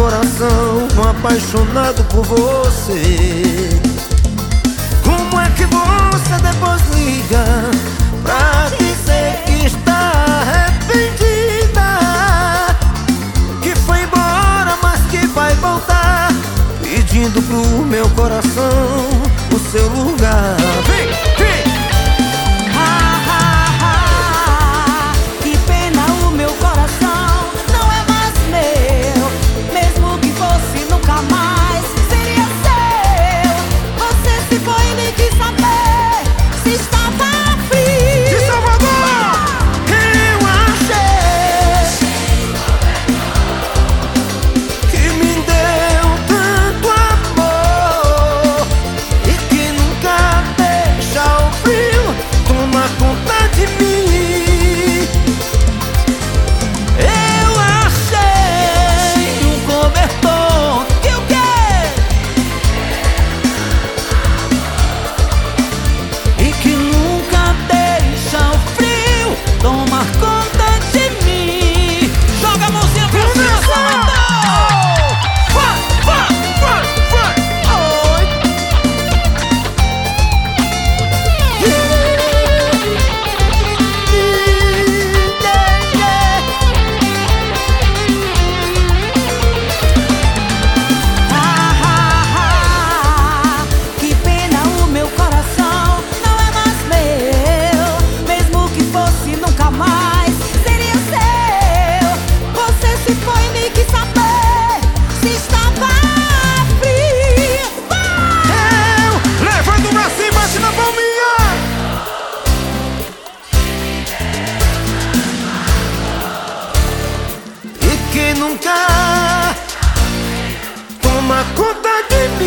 coração apaixonado por você. Como é que você depois liga pra dizer que está arrependida, que foi embora, mas que vai voltar, pedindo pro meu coração o seu lugar? Vem, vem! Que pena, o meu coração não é mais meu. Mesmo que fosse, nunca mais seria seu. Você se foi e nem quis saber se estava frio. De Salvador! Eu achei que me deu tanto amor e que nunca deixa o frio tomar conta de mim. Eu achei um cobertor que o quê? E que nunca deixa o frio tomar conta de mim. Joga a mãozinha pra cima, Salvador! Vai, vai, vai, vai! Oi! Que pena, o meu coração não é mais meu. Mesmo que fosse, nunca mais seria seu. Você se foi e nem quis saber se estava frio. Eu levando pra cima, bate na palminha. E que nunca toma conta de mim.